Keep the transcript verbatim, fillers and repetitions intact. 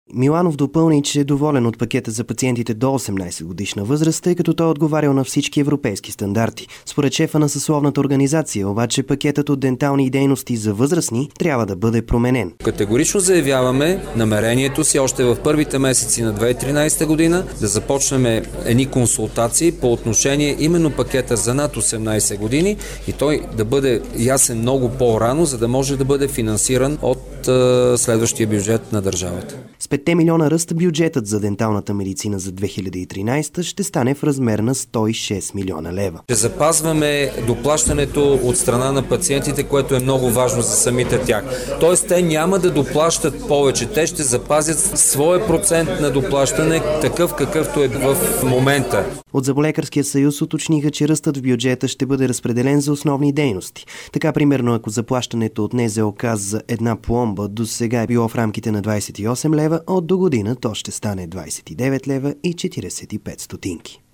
Миланов допълни, че е доволен от пакета за пациентите до осемнайсет годишна възраст, тъй като той е отговарял на всички европейски стандарти. Според шефа на съсловната организация, обаче пакетът от дентални дейности за възрастни трябва да бъде променен. Категорично заявяваме намерението си още в първите месеци на две хиляди и тринайсета година да започнем едни консултации по отношение именно пакета за над осемнайсет години и той да бъде ясен много по-рано, за да може да бъде финансиран от е, следващия бюджет на държавата. С петте милиона ръст бюджетът за денталната медицина за две хиляди и тринайсета ще стане в размер на сто и шест милиона лева. Ще запазваме доплащането от страна на пациентите, което е много важно за самите тях. Тоест те няма да доплащат повече, те ще запазят своя процент на доплащане такъв какъвто е в момента. От Зъболекарския съюз уточниха, че ръстът в бюджета ще бъде разпределен за основни дейности. Така, примерно, ако заплащането от НЗОК за една пломба до сега е било в рамките на двайсет и осем лева, от до година то ще стане двайсет и девет лева и четирийсет и пет стотинки.